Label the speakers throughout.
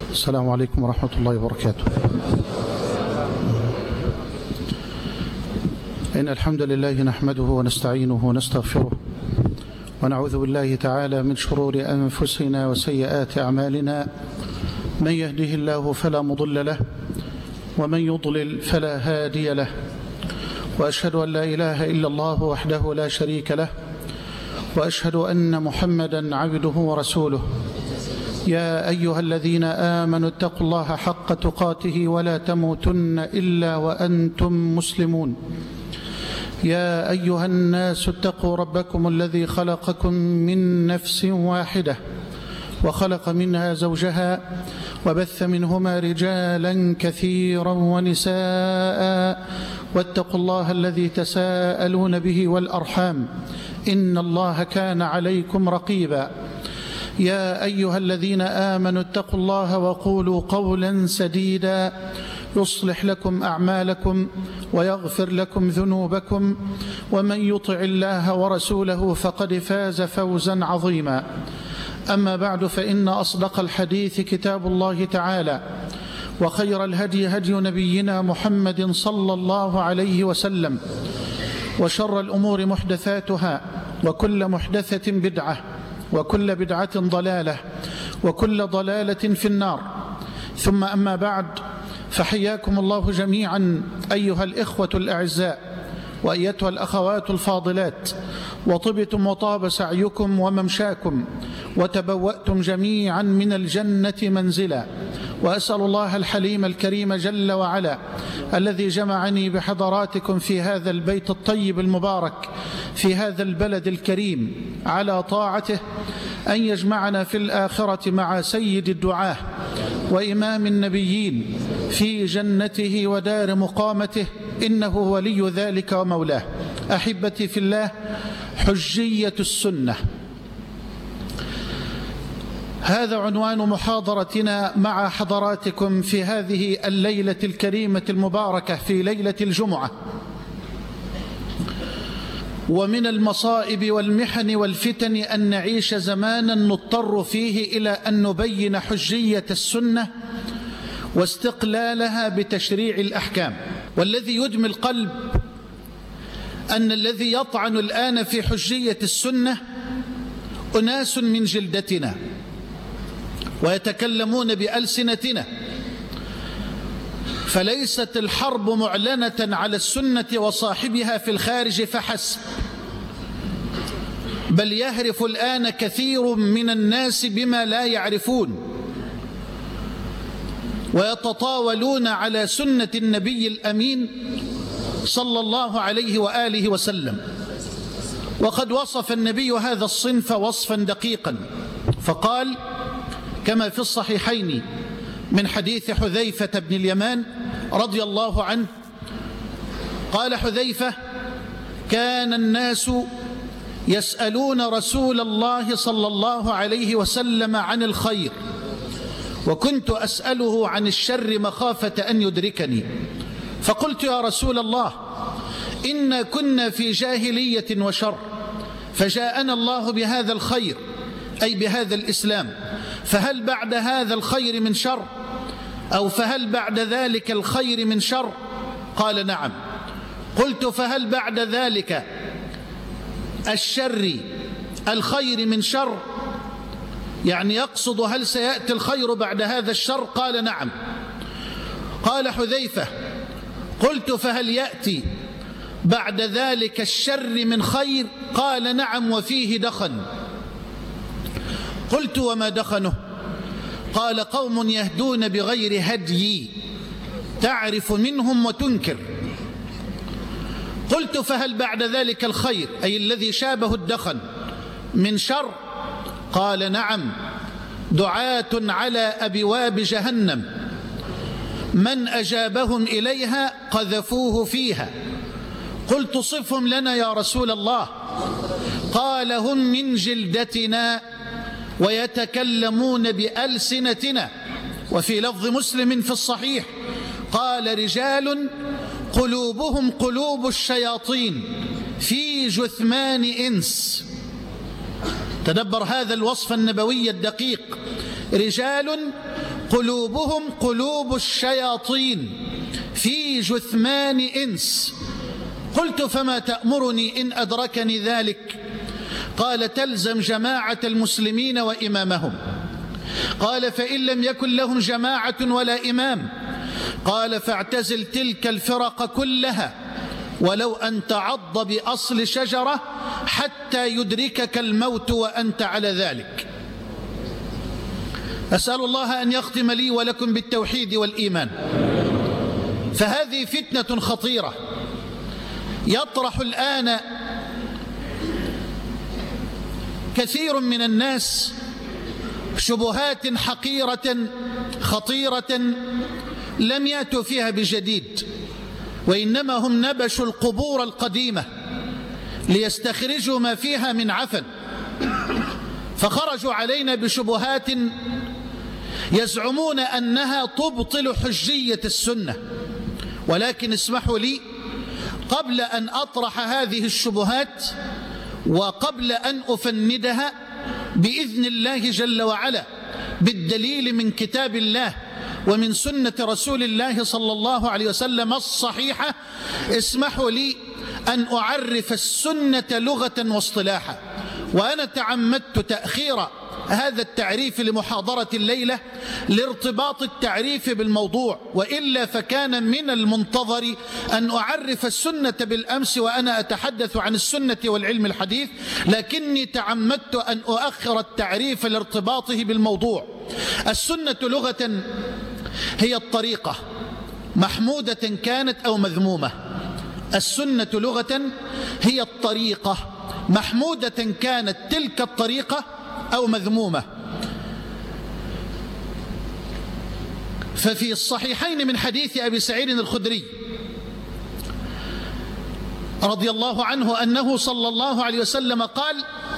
Speaker 1: السلام عليكم ورحمة الله وبركاته. إن الحمد لله نحمده ونستعينه ونستغفره ونعوذ بالله تعالى من شرور أنفسنا وسيئات أعمالنا. من يهده الله فلا مضل له ومن يضلل فلا هادي له، وأشهد أن لا إله إلا الله وحده لا شريك له، وأشهد أن محمدا عبده ورسوله. يا أيها الذين آمنوا اتقوا الله حق تقاته ولا تموتن إلا وأنتم مسلمون. يا أيها الناس اتقوا ربكم الذي خلقكم من نفس واحدة وخلق منها زوجها وبث منهما رجالا كثيرا ونساء، واتقوا الله الذي تساءلون به والأرحام إن الله كان عليكم رقيبا. يا أيها الذين آمنوا اتقوا الله وقولوا قولا سديدا يصلح لكم أعمالكم ويغفر لكم ذنوبكم، ومن يطع الله ورسوله فقد فاز فوزا عظيما. أما بعد، فإن أصدق الحديث كتاب الله تعالى، وخير الهدي هدي نبينا محمد صلى الله عليه وسلم، وشر الأمور محدثاتها، وكل محدثة بدعة، وكل بدعة ضلالة، وكل ضلالة في النار. ثم أما بعد، فحياكم الله جميعا أيها الإخوة الأعزاء وأيتها الأخوات الفاضلات، وطبتم وطاب سعيكم وممشاكم، وتبوأتم جميعا من الجنة منزلا. وأسأل الله الحليم الكريم جل وعلا الذي جمعني بحضراتكم في هذا البيت الطيب المبارك في هذا البلد الكريم على طاعته أن يجمعنا في الآخرة مع سيد الدعاة وإمام النبيين في جنته ودار مقامته، إنه ولي ذلك ومولاه. أحبتي في الله، حجية السنة، هذا عنوان محاضرتنا مع حضراتكم في هذه الليلة الكريمة المباركة، في ليلة الجمعة. ومن المصائب والمحن والفتن أن نعيش زمانا نضطر فيه إلى أن نبين حجية السنة واستقلالها بتشريع الأحكام. والذي يدمي القلب أن الذي يطعن الآن في حجية السنة أناس من جلدتنا ويتكلمون بألسنتنا، فليست الحرب معلنة على السنة وصاحبها في الخارج فحسب، بل يهرف الآن كثير من الناس بما لا يعرفون، ويتطاولون على سنة النبي الأمين صلى الله عليه وآله وسلم. وقد وصف النبي هذا الصنف وصفا دقيقا، فقال كما في الصحيحين من حديث حذيفة بن اليمان رضي الله عنه، قال حذيفة: كان الناس يسألون رسول الله صلى الله عليه وسلم عن الخير، وكنت أسأله عن الشر مخافة أن يدركني، فقلت: يا رسول الله، إنا كنا في جاهلية وشر، فجاءنا الله بهذا الخير، أي بهذا الإسلام، فهل بعد هذا الخير من شر؟ أو فهل بعد ذلك الخير من شر؟ قال: نعم. قلت: فهل بعد ذلك الشر الخير من شر؟ يعني يقصد هل سيأتي الخير بعد هذا الشر؟ قال: نعم. قال حذيفة: قلت: فهل يأتي بعد ذلك الشر من خير؟ قال: نعم، وفيه دخن. قلت: وما دخنه؟ قال: قوم يهدون بغير هدي، تعرف منهم وتنكر. قلت: فهل بعد ذلك الخير، أي الذي شابه الدخن، من شر؟ قال: نعم، دعاة على أبواب جهنم، من أجابهم إليها قذفوه فيها. قلت: صفهم لنا يا رسول الله. قال: هم من جلدتنا ويتكلمون بألسنتنا. وفي لفظ مسلم في الصحيح قال: رجال قلوبهم قلوب الشياطين في جثمان إنس. تدبر هذا الوصف النبوي الدقيق: رجال قلوبهم قلوب الشياطين في جثمان إنس. قلت فما تأمرني إن أدركني ذلك؟ قال تلزم جماعة المسلمين وإمامهم. قال فإن لم يكن لهم جماعة ولا إمام؟ قال فاعتزل تلك الفرق كلها ولو أن تعض بأصل شجرة حتى يدركك الموت وأنت على ذلك. أسأل الله أن يختم لي ولكم بالتوحيد والإيمان. فهذه فتنة خطيرة يطرح الآن كثير من الناس شبهات حقيرة خطيرة لم يأتوا فيها بجديد، وإنما هم نبشوا القبور القديمة ليستخرجوا ما فيها من عفن، فخرجوا علينا بشبهات يزعمون أنها تبطل حجية السنة. ولكن اسمحوا لي قبل أن أطرح هذه الشبهات وقبل أن أفندها بإذن الله جل وعلا بالدليل من كتاب الله ومن سنة رسول الله صلى الله عليه وسلم الصحيحة، اسمحوا لي أن أعرف السنة لغة واصطلاحا. وأنا تعمدت تأخير هذا التعريف لمحاضرة الليلة لارتباط التعريف بالموضوع، وإلا فكان من المنتظر أن أعرف السنة بالأمس وأنا أتحدث عن السنة والعلم الحديث، لكني تعمدت أن أؤخر التعريف لارتباطه بالموضوع. السنة لغة هي الطريقة محمودة كانت أو مذمومة. السنة لغة هي الطريقة محمودة كانت تلك الطريقة أو مذمومة. ففي الصحيحين من حديث أبي سعيد الخدري رضي الله عنه أنه صلى الله عليه وسلم قال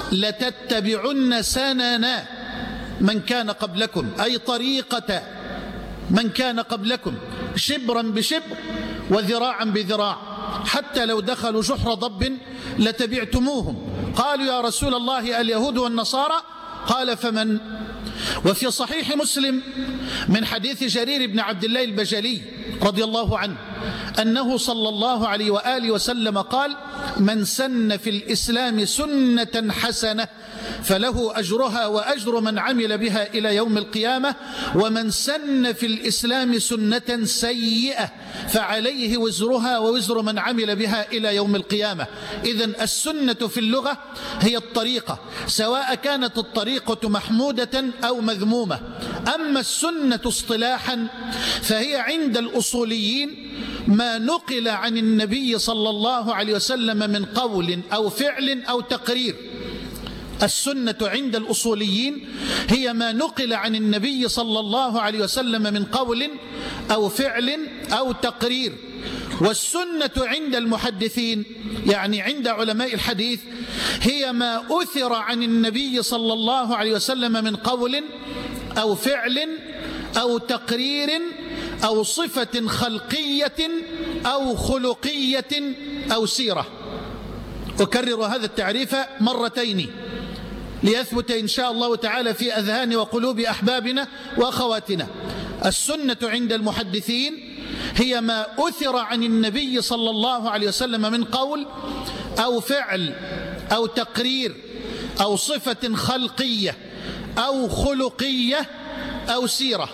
Speaker 1: لتتبعن سنن من كان قبلكم، أي طريقة من كان قبلكم، شبرا بشبر وذراعا بذراع، حتى لو دخلوا جحر ضب لتبعتموهم. قالوا يا رسول الله اليهود والنصارى؟ قال فمن؟ وفي صحيح مسلم من حديث جرير بن عبد الله البجلي رضي الله عنه أنه صلى الله عليه وآله وسلم قال من سن في الإسلام سنة حسنة فله أجرها وأجر من عمل بها إلى يوم القيامة، ومن سن في الإسلام سنة سيئة فعليه وزرها ووزر من عمل بها إلى يوم القيامة. إذن السنة في اللغة هي الطريقة، سواء كانت الطريقة محمودة أو مذمومة. أما السنة اصطلاحا فهي عند الأصوليين ما نقل عن النبي صلى الله عليه وسلم من قول أو فعل أو تقرير. السنة عند الأصوليين هي ما نقل عن النبي صلى الله عليه وسلم من قول أو فعل أو تقرير. والسنة عند المحدثين يعني عند علماء الحديث هي ما أثر عن النبي صلى الله عليه وسلم من قول أو فعل أو تقرير أو صفة خلقية أو خلقية أو سيرة. أكرر هذا التعريف مرتين ليثبت إن شاء الله تعالى في أذهان وقلوب أحبابنا وأخواتنا. السنة عند المحدثين هي ما أثر عن النبي صلى الله عليه وسلم من قول أو فعل أو تقرير أو صفة خلقية أو خلقية أو سيرة.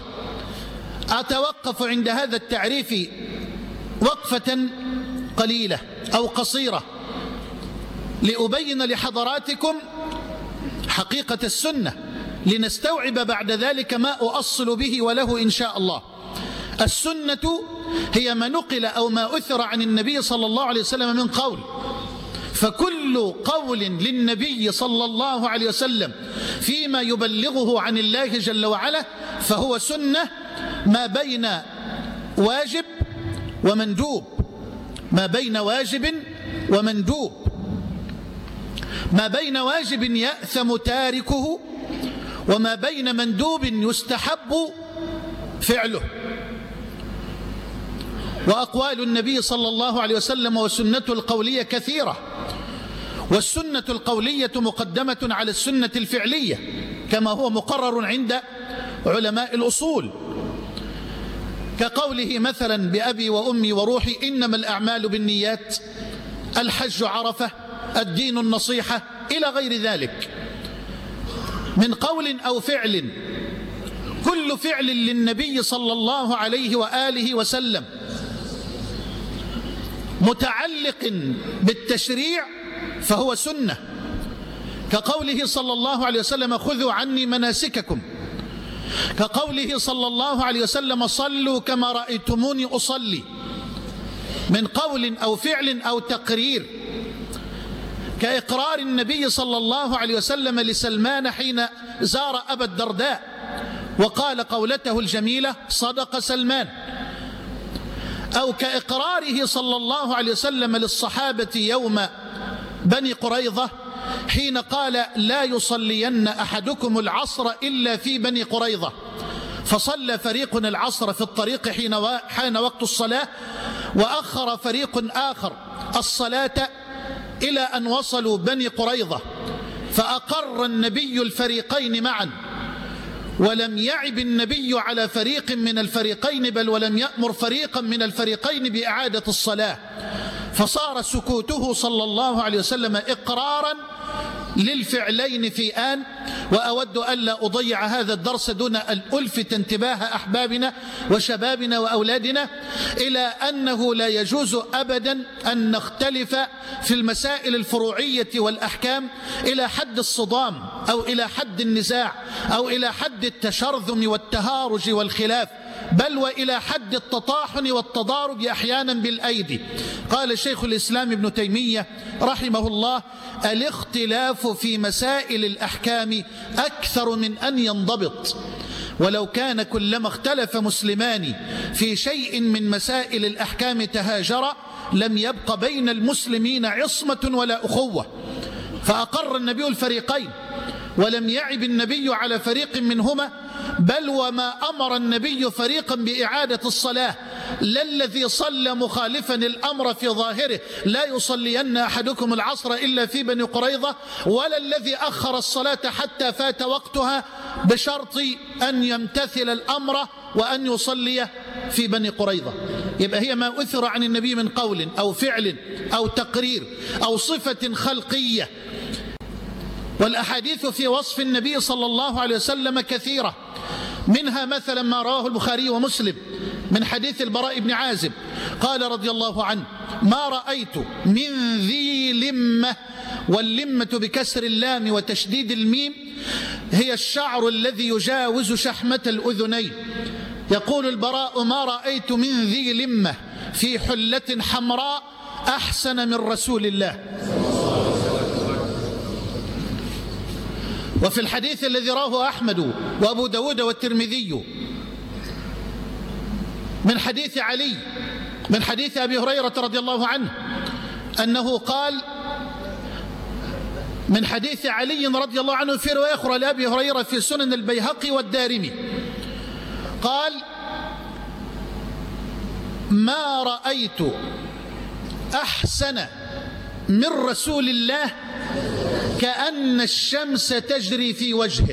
Speaker 1: أتوقف عند هذا التعريف وقفة قليلة أو قصيرة لأبين لحضراتكم حقيقة السنة لنستوعب بعد ذلك ما أؤصل به وله إن شاء الله. السنة هي ما نقل أو ما أثر عن النبي صلى الله عليه وسلم من قول، فكل قول للنبي صلى الله عليه وسلم فيما يبلغه عن الله جل وعلا فهو سنة ما بين واجب ومندوب، ما بين واجب ومندوب، ما بين واجب يأثم تاركه وما بين مندوب يستحب فعله. وأقوال النبي صلى الله عليه وسلم وسنته القولية كثيرة، والسنة القولية مقدمة على السنة الفعلية كما هو مقرر عند علماء الأصول، كقوله مثلا بأبي وأمي وروحي إنما الأعمال بالنيات، الحج عرفة، الدين النصيحة، إلى غير ذلك من قول أو فعل. كل فعل للنبي صلى الله عليه وآله وسلم متعلق بالتشريع فهو سنة، كقوله صلى الله عليه وسلم خذوا عني مناسككم، كقوله صلى الله عليه وسلم صلوا كما رأيتموني أصلي، من قول أو فعل أو تقرير، كإقرار النبي صلى الله عليه وسلم لسلمان حين زار أبا الدرداء وقال قولته الجميلة صدق سلمان، أو كإقراره صلى الله عليه وسلم للصحابة يوم بني قريظة حين قال لا يصلين أحدكم العصر إلا في بني قريظة، فصلى فريق العصر في الطريق حين وقت الصلاة، وأخر فريق آخر الصلاة إلى أن وصلوا بني قريظة، فأقر النبي الفريقين معا، ولم يعب النبي على فريق من الفريقين، بل ولم يأمر فريقا من الفريقين بإعادة الصلاة، فصار سكوته صلى الله عليه وسلم إقرارا للفعلين في آن. وأود ألا أضيع هذا الدرس دون أن ألفت انتباه أحبابنا وشبابنا وأولادنا إلى أنه لا يجوز أبدا أن نختلف في المسائل الفروعية والأحكام إلى حد الصدام أو إلى حد النزاع أو إلى حد التشرذم والتهارج والخلاف، بل وإلى حد التطاحن والتضارب أحيانا بالأيدي. قال شيخ الإسلام ابن تيمية رحمه الله الاختلاف في مسائل الأحكام أكثر من أن ينضبط، ولو كان كلما اختلف مسلمان في شيء من مسائل الأحكام تهاجرا لم يبق بين المسلمين عصمة ولا أخوة. فأقر النبي الفريقين ولم يعب النبي على فريق منهما، بل وما أمر النبي فريقا بإعادة الصلاة، لا الذي صلى مخالفا الأمر في ظاهره لا يصلين أحدكم العصر إلا في بني قريظة، ولا الذي أخر الصلاة حتى فات وقتها بشرط أن يمتثل الأمر وأن يصلي في بني قريظة. يبقى هي ما أثر عن النبي من قول أو فعل أو تقرير أو صفة خلقية. والأحاديث في وصف النبي صلى الله عليه وسلم كثيرة، منها مثلا ما رواه البخاري ومسلم من حديث البراء بن عازب قال رضي الله عنه ما رأيت من ذي لمة، واللمة بكسر اللام وتشديد الميم هي الشعر الذي يجاوز شحمة الأذنين. يقول البراء ما رأيت من ذي لمة في حلة حمراء أحسن من رسول الله. وفي الحديث الذي رواه أحمد وأبو داود والترمذي من حديث علي من حديث أبي هريرة رضي الله عنه أنه قال من حديث علي رضي الله عنه في رواية أخرى لأبي هريرة في سنن البيهقي والدارمي قال ما رأيت أحسن من رسول الله كأن الشمس تجري في وجهه،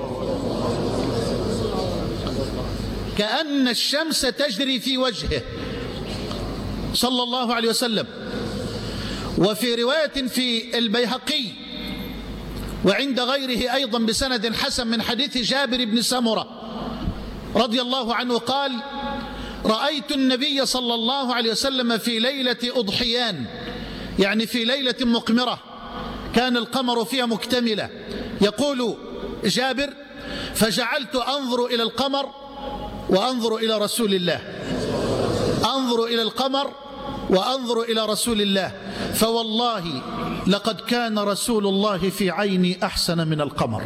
Speaker 1: كأن الشمس تجري في وجهه صلى الله عليه وسلم. وفي رواية في البيهقي وعند غيره أيضا بسند حسن من حديث جابر بن سمرة رضي الله عنه قال رأيت النبي صلى الله عليه وسلم في ليلة أضحيان، يعني في ليلة مقمرة كان القمر فيها مكتملة. يقول جابر فجعلت أنظر إلى القمر وأنظر إلى رسول الله، أنظر إلى القمر وأنظر إلى رسول الله، فوالله لقد كان رسول الله في عيني أحسن من القمر،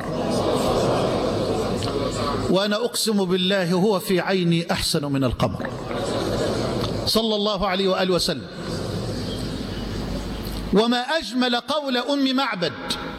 Speaker 1: وأنا أقسم بالله هو في عيني أحسن من القمر صلى الله عليه وآله وسلم. وما أجمل قول أم معبد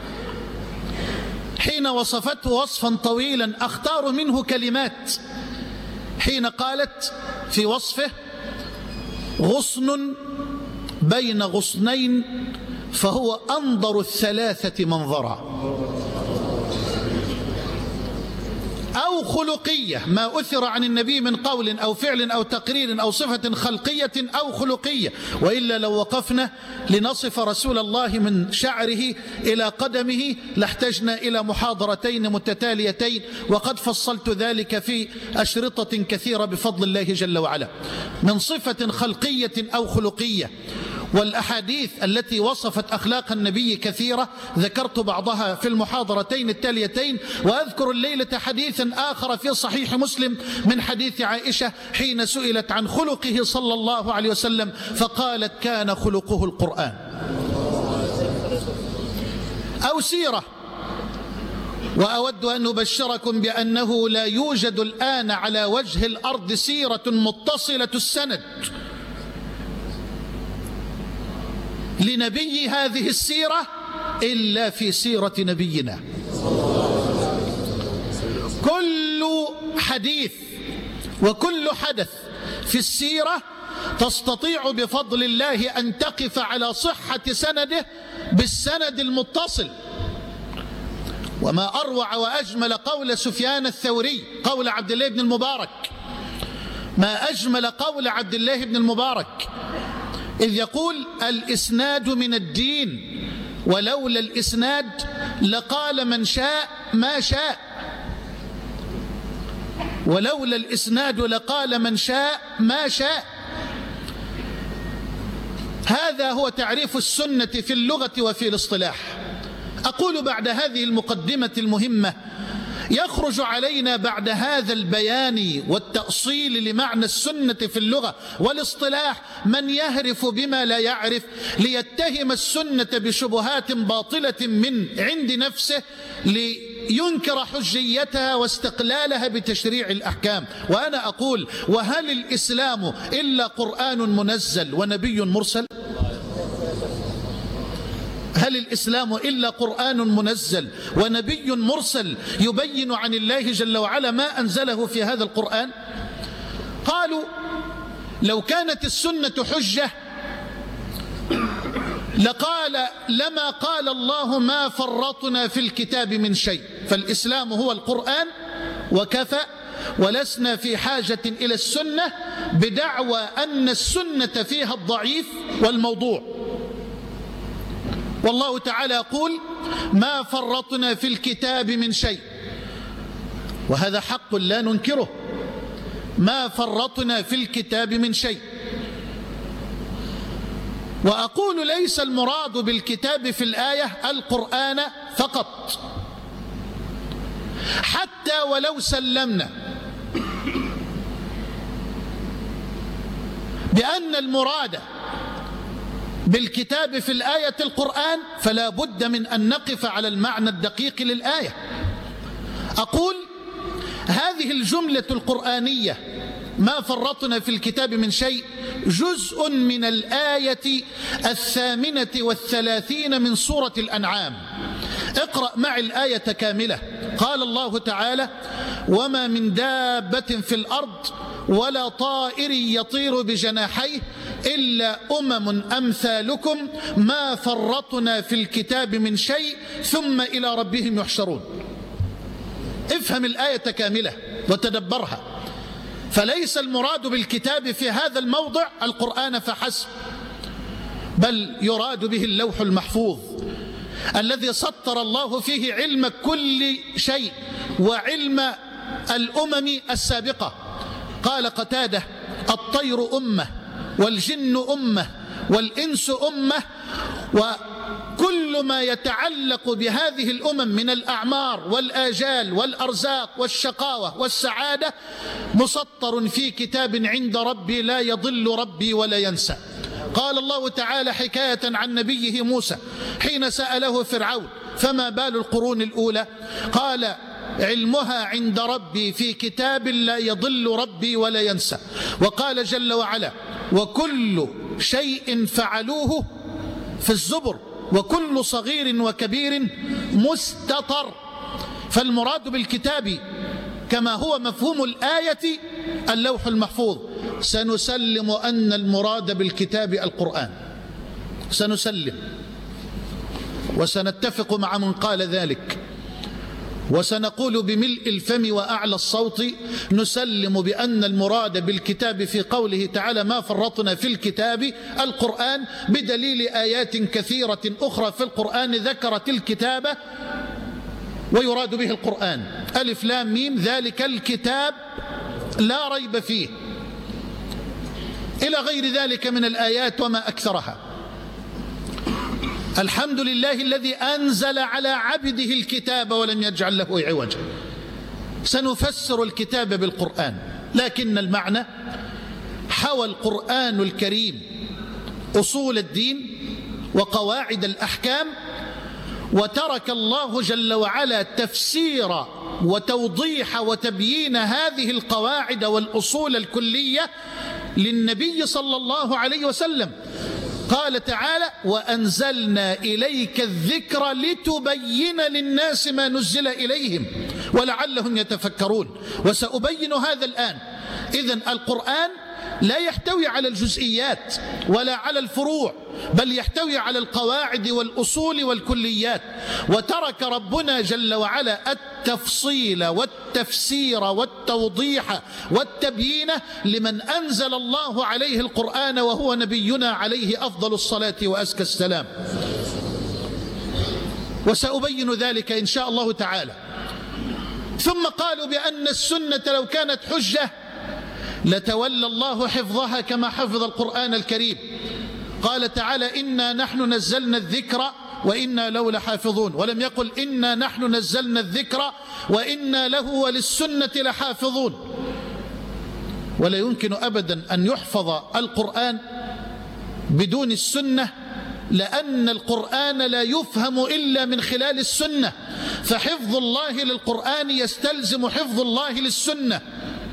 Speaker 1: حين وصفته وصفا طويلا أختار منه كلمات، حين قالت في وصفه غصن بين غصنين فهو أنظر الثلاثة منظرا. أو خلقية، ما أثر عن النبي من قول أو فعل أو تقرير أو صفة خلقية أو خلقية. وإلا لو وقفنا لنصف رسول الله من شعره إلى قدمه لاحتجنا إلى محاضرتين متتاليتين، وقد فصلت ذلك في أشرطة كثيرة بفضل الله جل وعلا، من صفة خلقية أو خلقية. والأحاديث التي وصفت أخلاق النبي كثيرة، ذكرت بعضها في المحاضرتين التاليتين، وأذكر الليلة حديثا آخر في صحيح مسلم من حديث عائشة حين سئلت عن خلقه صلى الله عليه وسلم فقالت: كان خلقه القرآن. أو سيرة. وأود أن أبشركم بأنه لا يوجد الآن على وجه الأرض سيرة متصلة السند لنبي هذه السيرة إلا في سيرة نبينا. كل حديث وكل حدث في السيرة تستطيع بفضل الله أن تقف على صحة سنده بالسند المتصل. وما أروع وأجمل قول سفيان الثوري، قول عبد الله بن المبارك، ما أجمل قول عبد الله بن المبارك إذ يقول: الإسناد من الدين، ولولا الإسناد لقال من شاء ما شاء. ولولا الإسناد لقال من شاء ما شاء. هذا هو تعريف السنة في اللغة وفي الاصطلاح. أقول بعد هذه المقدمة المهمة يخرج علينا بعد هذا البيان والتأصيل لمعنى السنة في اللغة والاصطلاح من يهرف بما لا يعرف ليتهم السنة بشبهات باطلة من عند نفسه لينكر حجيتها واستقلالها بتشريع الأحكام. وأنا أقول: وهل الإسلام إلا قرآن منزل ونبي مرسل؟ هل الإسلام إلا قرآن منزل ونبي مرسل يبين عن الله جل وعلا ما أنزله في هذا القرآن؟ قالوا: لو كانت السنة حجة لما قال الله ما فرطنا في الكتاب من شيء، فالإسلام هو القرآن وكفى، ولسنا في حاجة إلى السنة بدعوى أن السنة فيها الضعيف والموضوع. والله تعالى يقول: ما فرطنا في الكتاب من شيء، وهذا حق لا ننكره، ما فرطنا في الكتاب من شيء. وأقول: ليس المراد بالكتاب في الآية القرآن فقط، حتى ولو سلمنا بأن المراد بالكتاب في الآية القرآن، فلا بد من أن نقف على المعنى الدقيق للآية. أقول: هذه الجملة القرآنية ما فرطنا في الكتاب من شيء جزء من الآية 38 من سورة الأنعام. اقرأ معي الآية كاملة. قال الله تعالى: وما من دابة في الأرض ولا طائر يطير بجناحيه إلا أمثالكم ما فرطنا في الكتاب من شيء ثم إلى ربهم يحشرون. افهم الآية كاملة وتدبرها. فليس المراد بالكتاب في هذا الموضع القرآن فحسب، بل يراد به اللوح المحفوظ الذي سطر الله فيه علم كل شيء وعلم الأمم السابقة. قال قتادة: الطير أمة، والجن أمة، والإنس أمة، وكل ما يتعلق بهذه الأمم من الأعمار والآجال والأرزاق والشقاوة والسعادة مسطر في كتاب عند ربي لا يضل ربي ولا ينسى. قال الله تعالى حكاية عن نبيه موسى حين سأله فرعون: فما بال القرون الأولى؟ قال: علمها عند ربي في كتاب لا يضل ربي ولا ينسى. وقال جل وعلا: وكل شيء فعلوه في الزبر وكل صغير وكبير مستطر. فالمراد بالكتاب كما هو مفهوم الآية اللوح المحفوظ. سنسلم أن المراد بالكتاب القرآن، سنسلم وسنتفق مع من قال ذلك. وسنقول بملء الفم وأعلى الصوت نسلم بأن المراد بالكتاب في قوله تعالى ما فرطنا في الكتاب القرآن، بدليل آيات كثيرة أخرى في القرآن ذكرت الكتاب ويراد به القرآن. ألف لام ميم ذلك الكتاب لا ريب فيه، إلى غير ذلك من الآيات وما أكثرها. الحمد لله الذي أنزل على عبده الكتاب ولم يجعل له عوجا. سنفسر الكتاب بالقرآن، لكن المعنى حوى القرآن الكريم أصول الدين وقواعد الأحكام، وترك الله جل وعلا تفسير وتوضيح وتبيين هذه القواعد والأصول الكلية للنبي صلى الله عليه وسلم. قال تعالى وأنزلنا إليك الذكر لتبين للناس ما نزل إليهم ولعلهم يتفكرون، وسأبين هذا الآن. إذن القرآن لا يحتوي على الجزئيات ولا على الفروع، بل يحتوي على القواعد والأصول والكليات. وترك ربنا جل وعلا التفصيل والتفسير والتوضيح والتبيين لمن أنزل الله عليه القرآن وهو نبينا عليه أفضل الصلاة وأزكى السلام. وسأبين ذلك إن شاء الله تعالى. ثم قالوا بأن السنة لو كانت حجة لتولى الله حفظها كما حفظ القرآن الكريم. قال تعالى إنا نحن نزلنا الذكر وإنا له لحافظون، ولم يقل إنا نحن نزلنا الذكر وإنا له وللسنة لحافظون. ولا يمكن أبدا أن يحفظ القرآن بدون السنة، لأن القرآن لا يفهم إلا من خلال السنة، فحفظ الله للقرآن يستلزم حفظ الله للسنة.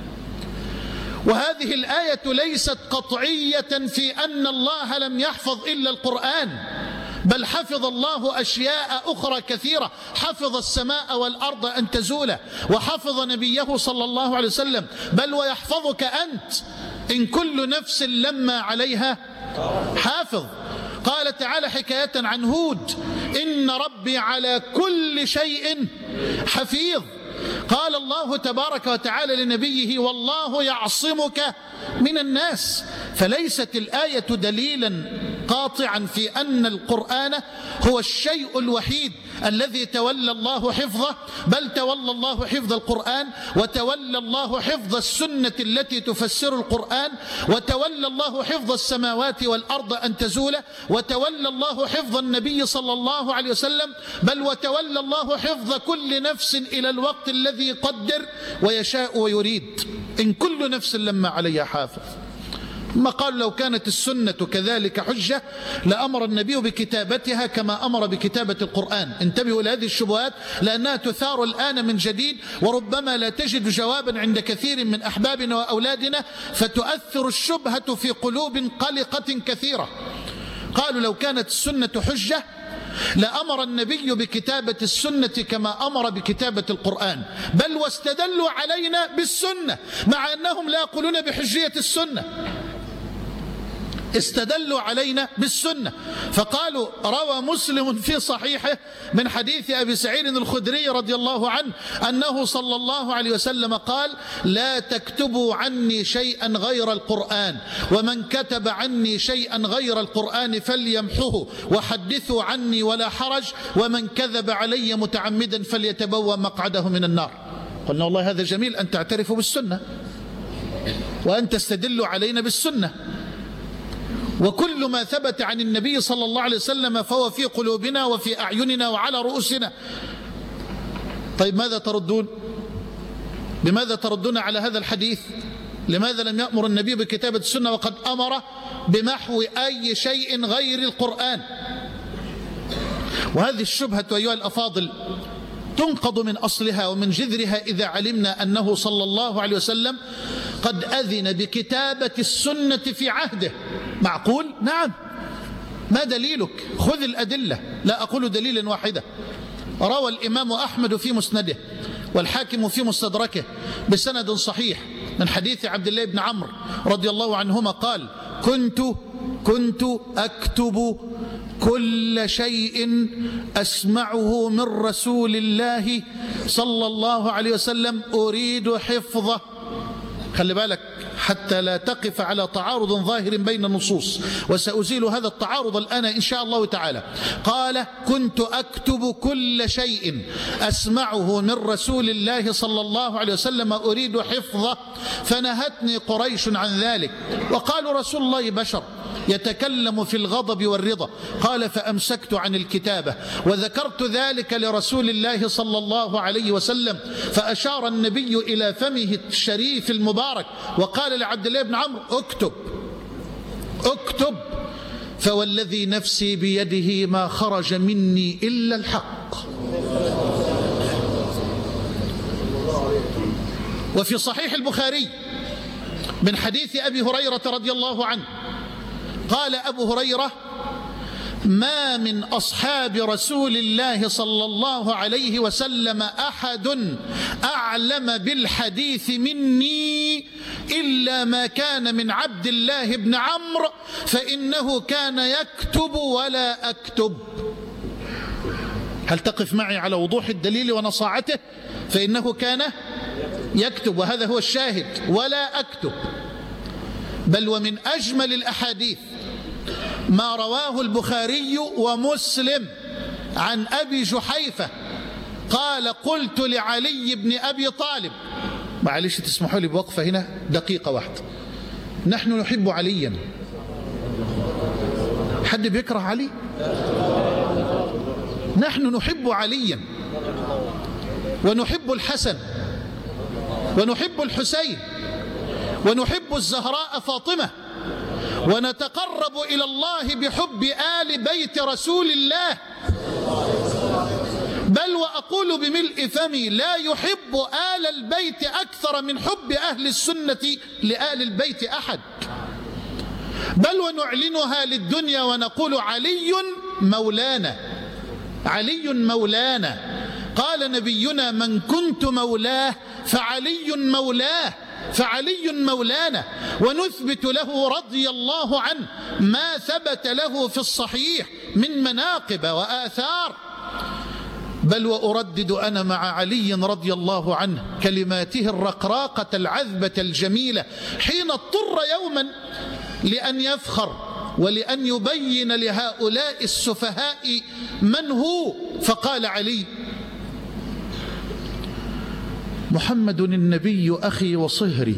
Speaker 1: وهذه الآية ليست قطعية في أن الله لم يحفظ إلا القرآن، بل حفظ الله أشياء أخرى كثيرة. حفظ السماء والأرض أن تزولا، وحفظ نبيه صلى الله عليه وسلم، بل ويحفظك أنت إن كل نفس لما عليها حافظ. قال تعالى حكاية عن هود إن ربي على كل شيء حفيظ. قال الله تبارك وتعالى لنبيه والله يعصمك من الناس. فليست الآية دليلا قاطعا في أن القرآن هو الشيء الوحيد الذي تولى الله حفظه، بل تولى الله حفظ القرآن، وتولى الله حفظ السنة التي تفسر القرآن، وتولى الله حفظ السماوات والأرض أن تزولا، وتولى الله حفظ النبي صلى الله عليه وسلم، بل وتولى الله حفظ كل نفس إلى الوقت الذي قدر ويشاء ويريد، إن كل نفس لما عليها حافظ. ثم قالوا لو كانت السنة كذلك حجة لأمر النبي بكتابتها كما أمر بكتابة القرآن. انتبهوا لهذه الشبهات لأنها تثار الآن من جديد، وربما لا تجد جوابا عند كثير من أحبابنا وأولادنا، فتؤثر الشبهة في قلوب قلقة كثيرة. قالوا لو كانت السنة حجة لأمر النبي بكتابة السنة كما أمر بكتابة القرآن، بل واستدلوا علينا بالسنة مع أنهم لا يقولون بحجية السنة، استدلوا علينا بالسنة. فقالوا روى مسلم في صحيحه من حديث أبي سعيد الخدري رضي الله عنه أنه صلى الله عليه وسلم قال لا تكتبوا عني شيئا غير القرآن، ومن كتب عني شيئا غير القرآن فليمحه، وحدثوا عني ولا حرج، ومن كذب علي متعمدا فليتبوأ مقعده من النار. قلنا والله هذا جميل أن تعترفوا بالسنة وأن تستدلوا علينا بالسنة، وكل ما ثبت عن النبي صلى الله عليه وسلم فهو في قلوبنا وفي أعيننا وعلى رؤوسنا. طيب ماذا تردون؟ لماذا تردون على هذا الحديث؟ لماذا لم يأمر النبي بكتابة السنة وقد أمر بمحو أي شيء غير القرآن؟ وهذه الشبهة أيها الأفاضل تنقض من أصلها ومن جذرها إذا علمنا أنه صلى الله عليه وسلم قد أذن بكتابة السنة في عهده. معقول؟ نعم. ما دليلك؟ خذ الأدلة، لا أقول دليلا واحدة. روى الإمام أحمد في مسنده والحاكم في مستدركه بسند صحيح من حديث عبد الله بن عمرو رضي الله عنهما قال كنت أكتب كل شيء أسمعه من رسول الله صلى الله عليه وسلم أريد حفظه. خلي بالك حتى لا تقف على تعارض ظاهر بين النصوص، وسأزيل هذا التعارض الآن إن شاء الله تعالى. قال: كنت أكتب كل شيء أسمعه من رسول الله صلى الله عليه وسلم أريد حفظه، فنهتني قريش عن ذلك، وقالوا: رسول الله بشر يتكلم في الغضب والرضا. قال: فأمسكت عن الكتابة وذكرت ذلك لرسول الله صلى الله عليه وسلم، فأشار النبي إلى فمه الشريف المبارك وقال لعبد الله بن عمرو: اكتب اكتب، فوالذي نفسي بيده ما خرج مني إلا الحق. وفي صحيح البخاري من حديث أبي هريرة رضي الله عنه قال أبو هريرة: ما من أصحاب رسول الله صلى الله عليه وسلم أحد أعلم بالحديث مني إلا ما كان من عبد الله بن عمرو، فإنه كان يكتب ولا أكتب. هل تقف معي على وضوح الدليل ونصاعته؟ فإنه كان يكتب، وهذا هو الشاهد، ولا أكتب. بل ومن أجمل الأحاديث ما رواه البخاري ومسلم عن أبي جحيفة قال: قلت لعلي بن أبي طالب، معلش تسمحوا لي بوقفة هنا دقيقة واحدة. نحن نحب عليا. حد بيكره علي؟ نحن نحب عليا، ونحب الحسن، ونحب الحسين، ونحب الزهراء فاطمة، ونتقرب إلى الله بحب آل بيت رسول الله. بل وأقول بملء فمي: لا يحب آل البيت أكثر من حب أهل السنة لآل البيت أحد. بل ونعلنها للدنيا ونقول: علي مولانا، علي مولانا. قال نبينا: من كنت مولاه فعلي مولاه، فعلي مولانا. ونثبت له رضي الله عنه ما ثبت له في الصحيح من مناقب وآثار. بل وأردد أنا مع علي رضي الله عنه كلماته الرقراقة العذبة الجميلة حين اضطر يوما لأن يفخر ولأن يبين لهؤلاء السفهاء من هو، فقال علي: محمد النبي أخي وصهري،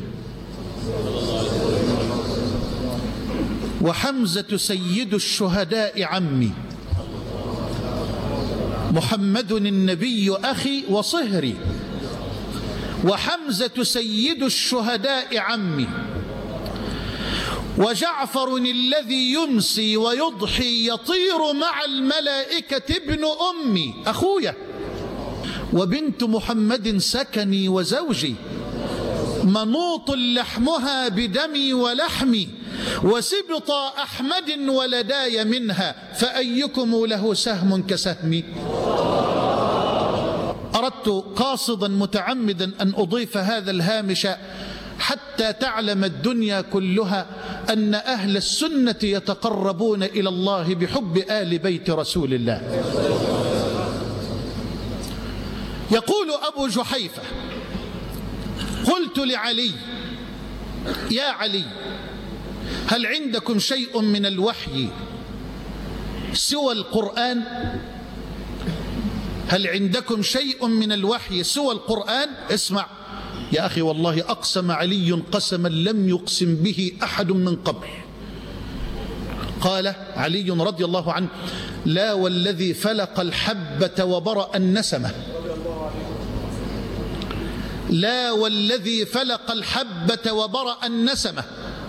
Speaker 1: وحمزة سيد الشهداء عمي. محمد النبي أخي وصهري، وحمزة سيد الشهداء عمي، وجعفر الذي يمسي ويضحي يطير مع الملائكة ابن أمي أخويا، وبنت محمد سكني وزوجي، منوط لحمها بدمي ولحمي، وسبط أحمد ولداي منها، فأيكم له سهم كسهمي. أردت قاصدا متعمدا أن أضيف هذا الهامش حتى تعلم الدنيا كلها أن أهل السنة يتقربون إلى الله بحب آل بيت رسول الله. يقول أبو جحيفة: قلت لعلي: يا علي، هل عندكم شيء من الوحي سوى القرآن؟ هل عندكم شيء من الوحي سوى القرآن؟ اسمع يا أخي، والله أقسم علي قسما لم يقسم به أحد من قبل. قال علي رضي الله عنه: لا والذي فلق الحبة وبرأ النسمة، لا والذي فلق الحبة وبرأ النسمة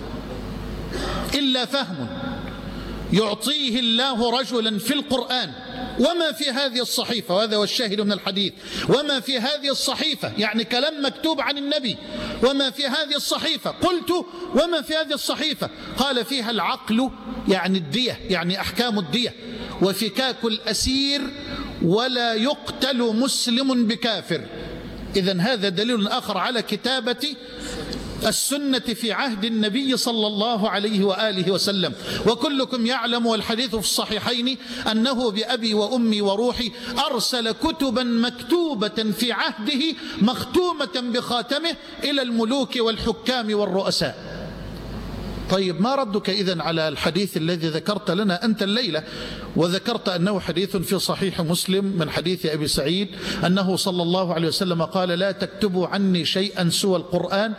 Speaker 1: إلا فهم يعطيه الله رجلا في القرآن وما في هذه الصحيفة. وهذا هو الشاهد من الحديث: وما في هذه الصحيفة، يعني كلام مكتوب عن النبي. وما في هذه الصحيفة. قلت: وما في هذه الصحيفة؟ قال: فيها العقل، يعني الدية، يعني أحكام الدية، وفكاك الأسير، ولا يقتل مسلم بكافر. إذن هذا دليل آخر على كتابة السنة في عهد النبي صلى الله عليه وآله وسلم. وكلكم يعلم والحديث في الصحيحين أنه بأبي وأمي وروحي أرسل كتبا مكتوبة في عهده مختومة بخاتمه إلى الملوك والحكام والرؤساء. طيب ما ردك إذن على الحديث الذي ذكرت لنا أنت الليلة، وذكرت أنه حديث في صحيح مسلم من حديث أبي سعيد أنه صلى الله عليه وسلم قال: لا تكتبوا عني شيئا سوى القرآن،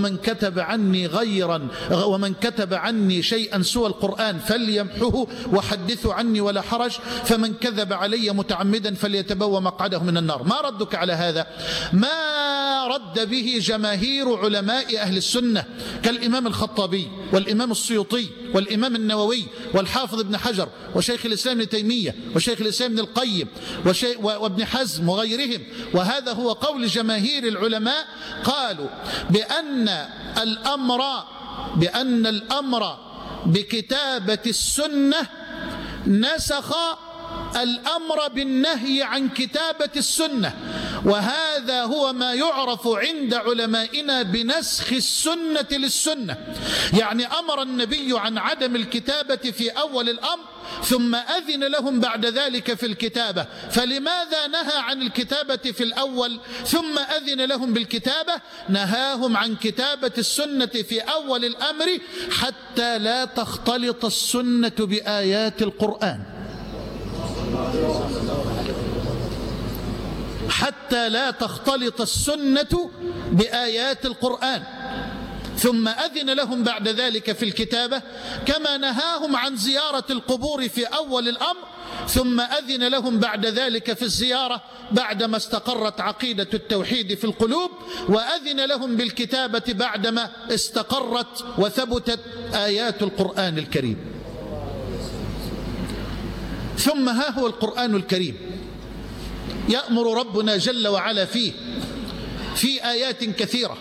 Speaker 1: ومن كتب عني شيئا سوى القرآن فليمحه وحدثوا عني ولا حرج، فمن كذب علي متعمدا فليتبوأ مقعده من النار. ما ردك على هذا؟ ما رد به جماهير علماء أهل السنة كالإمام الخطابي والإمام السيوطي والإمام النووي والحافظ ابن حجر وشيخ الإسلام ابن تيمية وشيخ الإسلام ابن القيم وابن حزم وغيرهم. وهذا هو قول جماهير العلماء، قالوا بأن الأمر بكتابة السنة نسخ الأمر بالنهي عن كتابة السنة، وهذا هو ما يعرف عند علمائنا بنسخ السنة للسنة. يعني أمر النبي عن عدم الكتابة في أول الأمر ثم أذن لهم بعد ذلك في الكتابة، فلماذا نهى عن الكتابة في الأول ثم أذن لهم بالكتابة؟ نهاهم عن كتابة السنة في أول الأمر حتى لا تختلط السنة بآيات القرآن، حتى لا تختلط السنة بآيات القرآن، ثم أذن لهم بعد ذلك في الكتابة، كما نهاهم عن زيارة القبور في أول الأمر ثم أذن لهم بعد ذلك في الزيارة بعدما استقرت عقيدة التوحيد في القلوب، وأذن لهم بالكتابة بعدما استقرت وثبتت آيات القرآن الكريم. ثم ها هو القرآن الكريم يأمر ربنا جل وعلا فيه في آيات كثيرة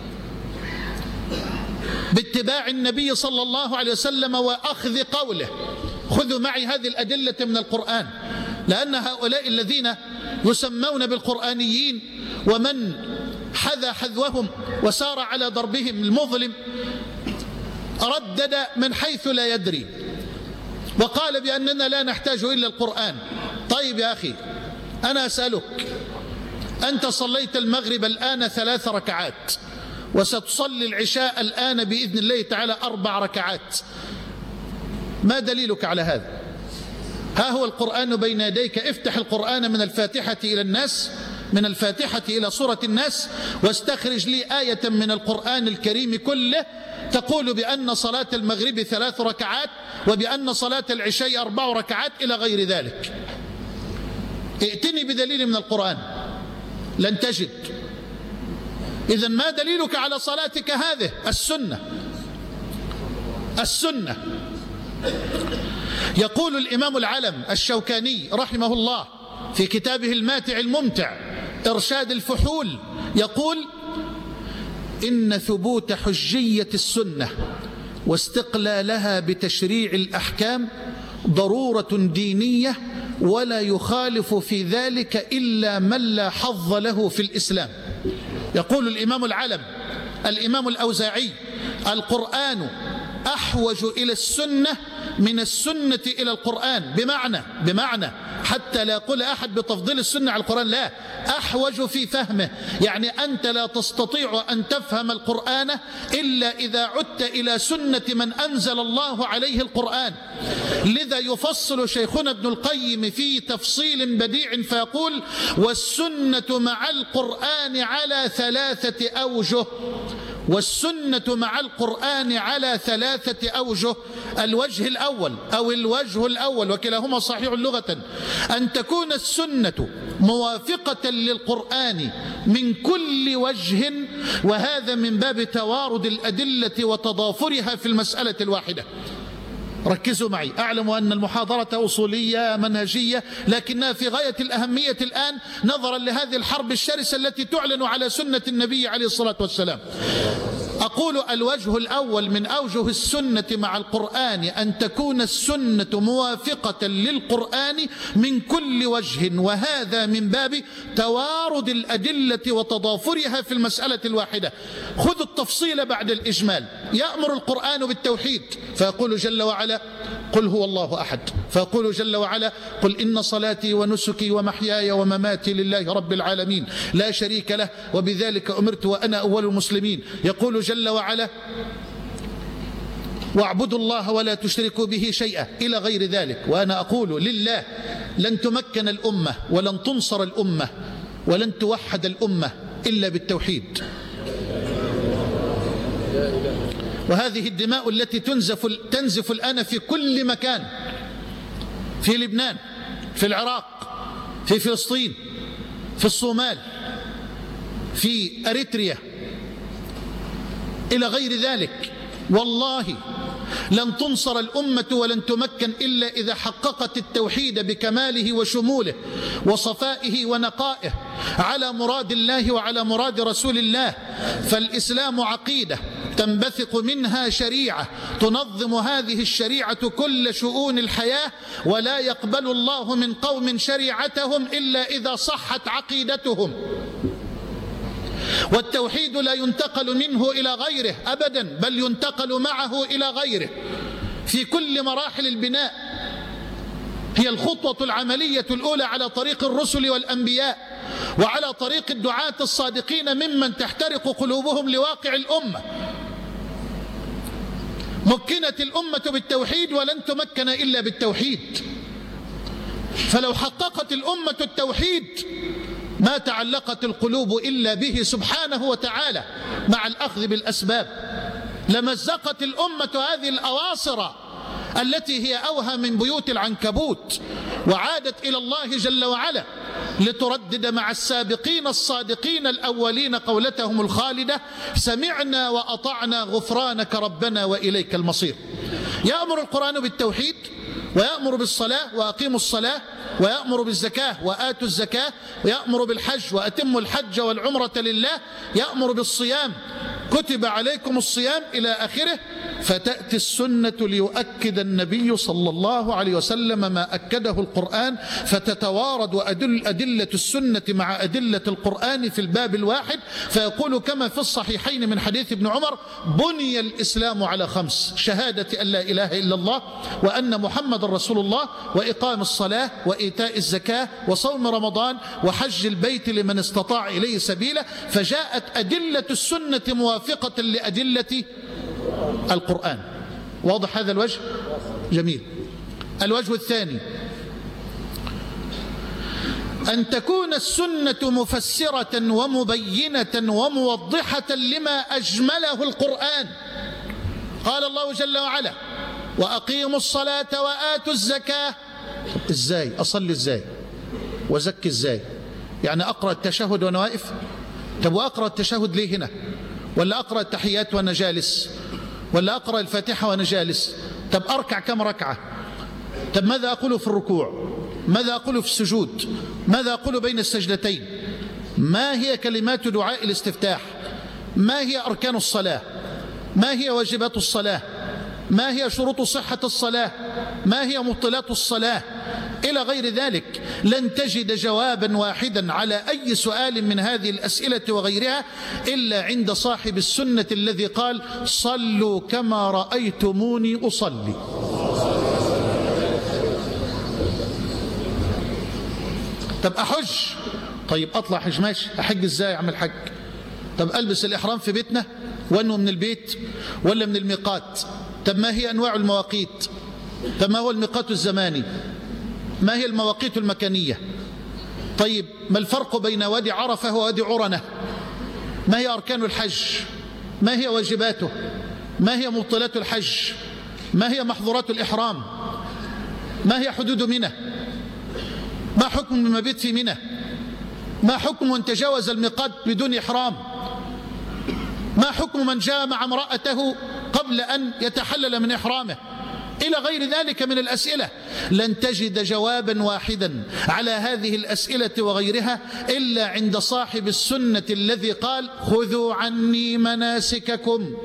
Speaker 1: باتباع النبي صلى الله عليه وسلم وأخذ قوله. خذوا معي هذه الأدلة من القرآن، لأن هؤلاء الذين يسمون بالقرآنيين ومن حذا حذوهم وسار على ضربهم المظلم ردد من حيث لا يدري وقال بأننا لا نحتاج إلا القرآن. طيب يا أخي، أنا أسألك، أنت صليت المغرب الآن 3 ركعات وستصلي العشاء الآن بإذن الله تعالى 4 ركعات، ما دليلك على هذا؟ ها هو القرآن بين يديك، افتح القرآن من الفاتحة إلى الناس، من الفاتحة إلى سورة الناس، واستخرج لي آية من القرآن الكريم كله تقول بأن صلاة المغرب 3 ركعات وبأن صلاة العشاء 4 ركعات إلى غير ذلك. ائتني بدليل من القرآن، لن تجد. إذن ما دليلك على صلاتك هذه؟ السنة. يقول الإمام العلم الشوكاني رحمه الله في كتابه الماتع الممتع إرشاد الفحول، يقول: إن ثبوت حجية السنة واستقلالها بتشريع الأحكام ضرورة دينية، ولا يخالف في ذلك إلا من لا حظ له في الإسلام. يقول الإمام العلم الإمام الأوزاعي: القرآن أحوج إلى السنة من السنة إلى القرآن، بمعنى حتى لا يقول أحد بتفضيل السنة على القرآن، لا، أحوج في فهمه، يعني أنت لا تستطيع أن تفهم القرآن إلا إذا عدت إلى سنة من أنزل الله عليه القرآن. لذا يفصل شيخنا ابن القيم في تفصيل بديع فيقول: والسنة مع القرآن على 3 أوجه. والسنة مع القرآن على 3 أوجه. الوجه الأول وكلاهما صحيح لغة، أن تكون السنة موافقة للقرآن من كل وجه، وهذا من باب توارد الأدلة وتضافرها في المسألة الواحدة. ركزوا معي، أعلم أن المحاضرة أصولية منهجية، لكنها في غاية الأهمية الآن نظرا لهذه الحرب الشرسة التي تعلن على سنة النبي عليه الصلاة والسلام. أقول أقول الوجه الأول من أوجه السنة مع القرآن أن تكون السنة موافقة للقرآن من كل وجه، وهذا من باب توارد الأدلة وتضافرها في المسألة الواحدة. خذ التفصيل بعد الإجمال. يأمر القرآن بالتوحيد فيقول جل وعلا قل هو الله أحد، فيقول جل وعلا قل إن صلاتي ونسكي ومحياي ومماتي لله رب العالمين لا شريك له وبذلك أمرت وأنا أول المسلمين. يقول جل وعلا واعبدوا الله ولا تشركوا به شيئا إلى غير ذلك. وأنا أقول لله لن تمكن الأمة ولن تنصر الأمة ولن توحد الأمة إلا بالتوحيد. وهذه الدماء التي تنزف الآن في كل مكان، في لبنان، في العراق، في فلسطين، في الصومال، في أريتريا إلى غير ذلك، والله لن تنصر الأمة ولن تمكن إلا إذا حققت التوحيد بكماله وشموله وصفائه ونقائه على مراد الله وعلى مراد رسول الله. فالإسلام عقيدة تنبثق منها شريعة تنظم هذه الشريعة كل شؤون الحياة، ولا يقبل الله من قوم شريعتهم إلا إذا صحت عقيدتهم. والتوحيد لا ينتقل منه إلى غيره أبدا، بل ينتقل معه إلى غيره في كل مراحل البناء. هي الخطوة العملية الأولى على طريق الرسل والأنبياء وعلى طريق الدعاة الصادقين ممن تحترق قلوبهم لواقع الأمة. مكنت الأمة بالتوحيد ولن تمكن إلا بالتوحيد. فلو حققت الأمة التوحيد ما تعلقت القلوب إلا به سبحانه وتعالى مع الأخذ بالأسباب. لمزقت الأمة هذه الأواصر التي هي أوهى من بيوت العنكبوت، وعادت إلى الله جل وعلا لتردد مع السابقين الصادقين الأولين قولتهم الخالدة سمعنا وأطعنا غفرانك ربنا وإليك المصير. يأمر القرآن بالتوحيد، ويأمر بالصلاة وأقيموا الصلاة، ويأمر بالزكاة وآتوا الزكاة، ويأمر بالحج وأتموا الحج والعمرة لله، يأمر بالصيام كتب عليكم الصيام إلى آخره. فتأتي السنة ليؤكد النبي صلى الله عليه وسلم ما أكده القرآن، فتتوارد أدلة السنة مع أدلة القرآن في الباب الواحد، فيقول كما في الصحيحين من حديث ابن عمر بني الإسلام على 5: شهادة أن لا إله إلا الله وأن محمد رسول الله، وإقام الصلاة، وإيتاء الزكاة، وصوم رمضان، وحج البيت لمن استطاع إليه سبيلا. فجاءت أدلة السنة موافقة لأدلة القرآن. واضح هذا الوجه؟ جميل. الوجه الثاني أن تكون السنة مفسرة ومبينة وموضحة لما أجمله القرآن. قال الله جل وعلا وأقيموا الصلاة وآتوا الزكاة. إزاي؟ أصلي إزاي؟ وزكي إزاي؟ يعني أقرأ التشهد وأنا واقف؟ طب وأقرأ التشهد ليه هنا؟ ولا أقرأ التحيات وأنا جالس؟ ولا أقرأ الفاتحة وأنا جالس؟ طب أركع كم ركعة؟ طب ماذا أقول في الركوع؟ ماذا أقول في السجود؟ ماذا أقول بين السجدتين؟ ما هي كلمات دعاء الاستفتاح؟ ما هي أركان الصلاة؟ ما هي واجبات الصلاة؟ ما هي شروط صحة الصلاة؟ ما هي مبطلات الصلاة؟ إلى غير ذلك. لن تجد جوابا واحدا على أي سؤال من هذه الأسئلة وغيرها إلا عند صاحب السنة الذي قال صلوا كما رأيتموني أصلي. طب أحج؟ طيب أطلع حج ماشي، أحج إزاي؟ أعمل حج؟ طب ألبس الإحرام في بيتنا وأنه من البيت ولا من الميقات؟ طب ما هي أنواع المواقيت؟ طب ما هو الميقات الزماني؟ ما هي المواقيت المكانية؟ طيب ما الفرق بين وادي عرفة ووادي عرنة؟ ما هي أركان الحج؟ ما هي واجباته؟ ما هي مبطلات الحج؟ ما هي محظورات الإحرام؟ ما هي حدود منى؟ ما حكم المبيت في منى؟ ما حكم من تجاوز الميقات بدون إحرام؟ ما حكم من جامع امرأته قبل أن يتحلل من إحرامه؟ إلى غير ذلك من الأسئلة. لن تجد جوابا واحدا على هذه الأسئلة وغيرها إلا عند صاحب السنة الذي قال خذوا عني مناسككم.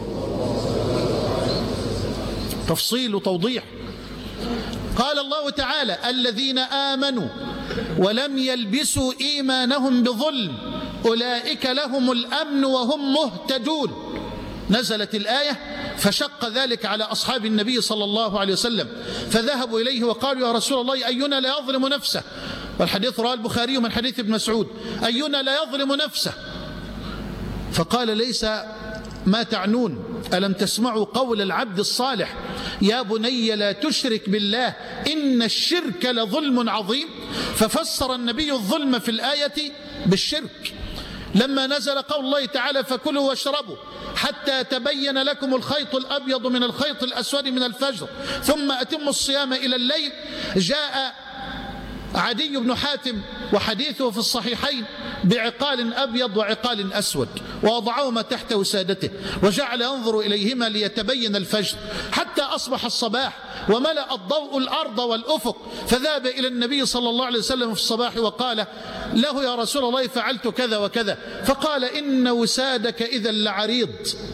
Speaker 1: تفصيل وتوضيح. قال الله تعالى الذين آمنوا ولم يلبسوا إيمانهم بظلم أولئك لهم الأمن وهم مهتدون. نزلت الآية فشق ذلك على أصحاب النبي صلى الله عليه وسلم، فذهبوا إليه وقالوا يا رسول الله أينا لا يظلم نفسه، والحديث رواه البخاري من حديث ابن مسعود، أينا لا يظلم نفسه؟ فقال ليس ما تعنون، ألم تسمعوا قول العبد الصالح يا بني لا تشرك بالله إن الشرك لظلم عظيم؟ ففسر النبي الظلم في الآية بالشرك. لما نزل قول الله تعالى فكلوا واشربوا حتى تبين لكم الخيط الأبيض من الخيط الأسود من الفجر ثم أتموا الصيام إلى الليل، جاء عدي بن حاتم وحديثه في الصحيحين بعقال أبيض وعقال أسود ووضعهما تحت وسادته وجعل ينظر إليهما ليتبين الفجر حتى أصبح الصباح وملأ الضوء الأرض والأفق، فذهب إلى النبي صلى الله عليه وسلم في الصباح وقال له يا رسول الله فعلت كذا وكذا، فقال إن وسادك إذا لعريض،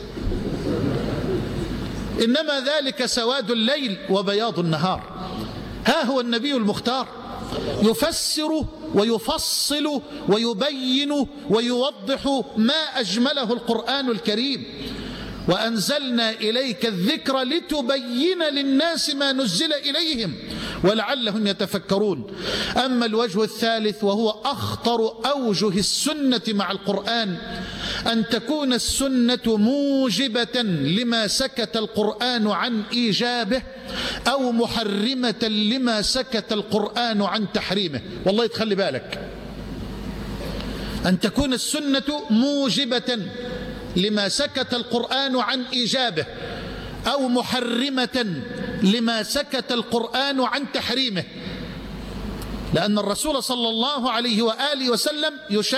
Speaker 1: إنما ذلك سواد الليل وبياض النهار. ها هو النبي المختار يفسر ويفصل ويبين ويوضح ما أجمله القرآن الكريم. وأنزلنا إليك الذكر لتبين للناس ما نزل إليهم ولعلهم يتفكرون. أما الوجه الثالث وهو أخطر أوجه السنة مع القرآن، أن تكون السنة موجبة لما سكت القرآن عن إيجابه أو محرمة لما سكت القرآن عن تحريمه. والله تخلي بالك، أن تكون السنة موجبة لما سكت القرآن عن إيجابه أو محرمة لما سكت القرآن عن تحريمه، لأن الرسول صلى الله عليه وآله وسلم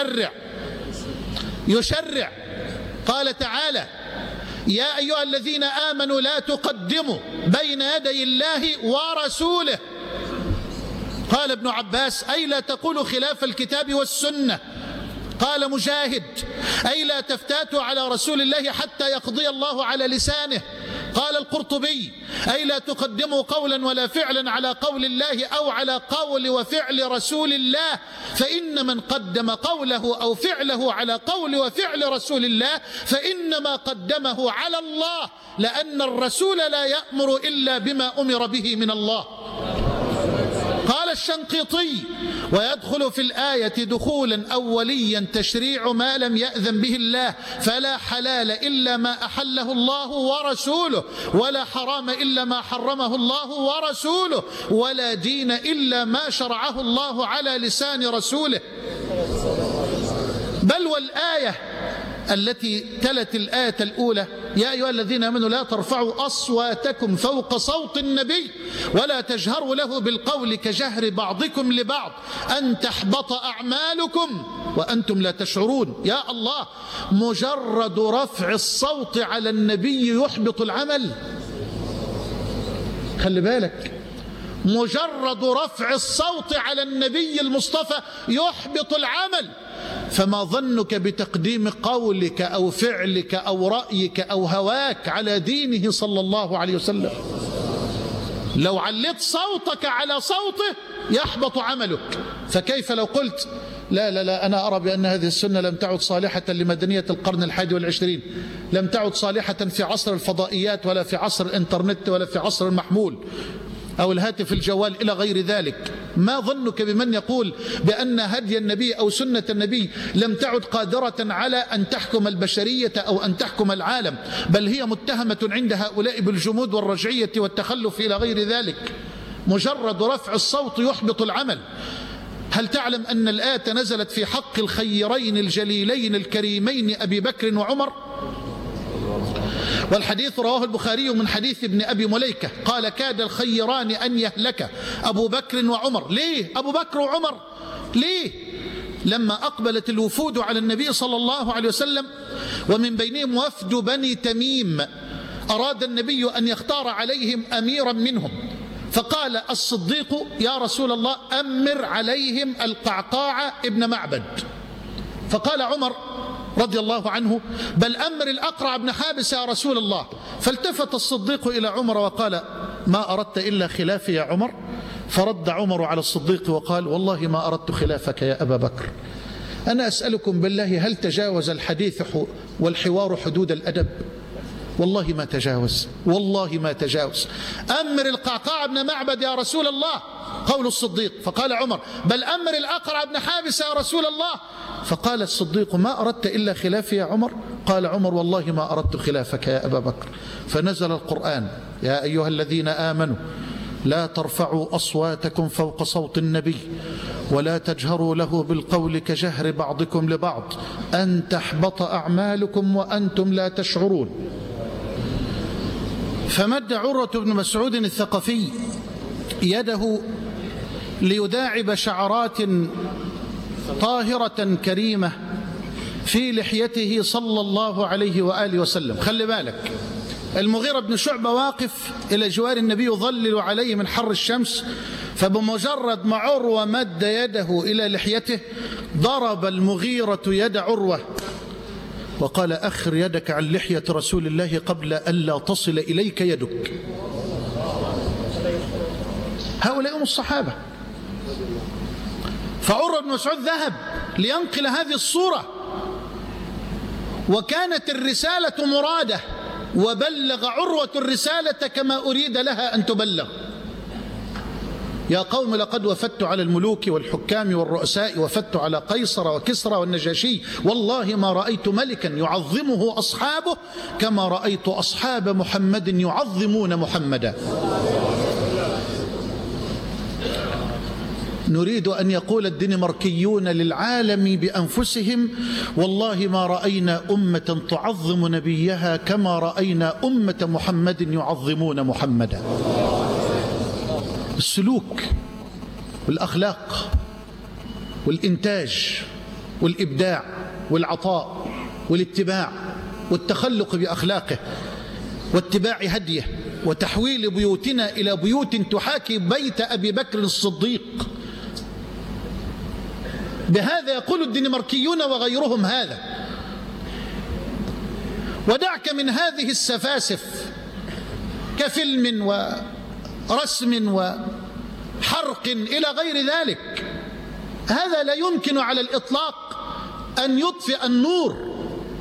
Speaker 1: يشرع. قال تعالى يا أيها الذين آمنوا لا تقدموا بين يدي الله ورسوله. قال ابن عباس أي لا تقولوا خلاف الكتاب والسنة. قال مجاهد أي لا تفتاتوا على رسول الله حتى يقضي الله على لسانه. قال القرطبي أي لا تقدموا قولا ولا فعلا على قول الله أو على قول وفعل رسول الله، فإن من قدم قوله أو فعله على قول وفعل رسول الله فإنما قدمه على الله، لأن الرسول لا يأمر إلا بما أمر به من الله. قال الشنقيطي ويدخل في الآية دخولا أوليا تشريع ما لم يأذن به الله، فلا حلال إلا ما أحله الله ورسوله، ولا حرام إلا ما حرمه الله ورسوله، ولا دين إلا ما شرعه الله على لسان رسوله. بل والآية التي تلت الآية الأولى يا أيها الذين آمنوا لا ترفعوا أصواتكم فوق صوت النبي ولا تجهروا له بالقول كجهر بعضكم لبعض أن تحبط أعمالكم وأنتم لا تشعرون. يا الله، مجرد رفع الصوت على النبي يحبط العمل. خلي بالك، مجرد رفع الصوت على النبي المصطفى يحبط العمل، فما ظنك بتقديم قولك أو فعلك أو رأيك أو هواك على دينه صلى الله عليه وسلم؟ لو علت صوتك على صوته يحبط عملك، فكيف لو قلت لا أنا أرى بأن هذه السنة لم تعد صالحة لمدنية القرن 21، لم تعد صالحة في عصر الفضائيات ولا في عصر الإنترنت ولا في عصر المحمول أو الهاتف الجوال إلى غير ذلك. ما ظنك بمن يقول بأن هدي النبي أو سنة النبي لم تعد قادرة على أن تحكم البشرية أو أن تحكم العالم، بل هي متهمة عند هؤلاء بالجمود والرجعية والتخلف إلى غير ذلك. مجرد رفع الصوت يحبط العمل. هل تعلم أن الآية نزلت في حق الخيرين الجليلين الكريمين أبي بكر وعمر؟ والحديث رواه البخاري من حديث ابن أبي مليكة قال كاد الخيران أن يهلك أبو بكر وعمر. ليه أبو بكر وعمر؟ ليه؟ لما أقبلت الوفود على النبي صلى الله عليه وسلم ومن بينهم وفد بني تميم أراد النبي أن يختار عليهم أميرا منهم، فقال الصديق يا رسول الله أمر عليهم القعقاع ابن معبد. فقال عمر رضي الله عنه بل أمر الأقرع بن حابس يا رسول الله. فالتفت الصديق إلى عمر وقال ما أردت إلا خلافي يا عمر؟ فرد عمر على الصديق وقال والله ما أردت خلافك يا أبا بكر. أنا أسألكم بالله هل تجاوز الحديث والحوار حدود الأدب؟ والله ما تجاوز، والله ما تجاوز. أمر القعقاع بن معبد يا رسول الله، قول الصديق. فقال عمر بل أمر الأقرع بن حابس يا رسول الله. فقال الصديق ما أردت إلا خلافي يا عمر؟ قال عمر والله ما أردت خلافك يا أبا بكر. فنزل القرآن يا أيها الذين آمنوا لا ترفعوا أصواتكم فوق صوت النبي ولا تجهروا له بالقول كجهر بعضكم لبعض أن تحبط أعمالكم وأنتم لا تشعرون. فمد عروة بن مسعود الثقفي يده ليداعب شعرات طاهرة كريمة في لحيته صلى الله عليه وآله وسلم. خلي بالك، المغيرة بن شعبة واقف إلى جوار النبي يظلل عليه من حر الشمس، فبمجرد ما عروة مد يده إلى لحيته ضرب المغيرة يد عروة وقال أخر يدك عن لحية رسول الله قبل أن لا تصل إليك يدك. هؤلاء هم الصحابة. فعروة بن مسعود ذهب لينقل هذه الصورة، وكانت الرسالة مرادة، وبلغ عروة الرسالة كما أريد لها أن تبلغ. يا قوم لقد وفدت على الملوك والحكام والرؤساء، وفدت على قيصر وكسرى والنجاشي، والله ما رأيت ملكا يعظمه أصحابه كما رأيت أصحاب محمد يعظمون محمدا. نريد أن يقول الدنماركيون للعالم بأنفسهم والله ما رأينا أمة تعظم نبيها كما رأينا أمة محمد يعظمون محمدا. السلوك والأخلاق والإنتاج والإبداع والعطاء والاتباع والتخلق بأخلاقه واتباع هديه وتحويل بيوتنا إلى بيوت تحاكي بيت أبي بكر الصديق. بهذا يقول الدنماركيون وغيرهم هذا. ودعك من هذه السفاسف كفيلم ورسم وحرق إلى غير ذلك. هذا لا يمكن على الإطلاق أن يطفئ النور.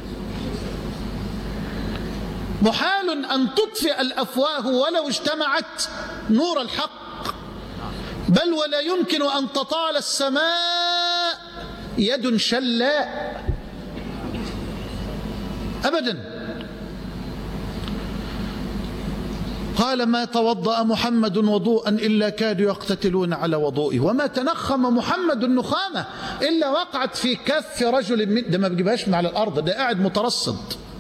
Speaker 1: محال أن تطفئ الأفواه ولو اجتمعت نور الحق، بل ولا يمكن أن تطال السماء يد شلاء أبدا. قال ما توضأ محمد وضوءا إلا كادوا يقتتلون على وضوئه، وما تنخم محمد النخامة إلا وقعت في كف رجل من ده. ما بيجيبهاش من على الأرض، ده قاعد مترصد.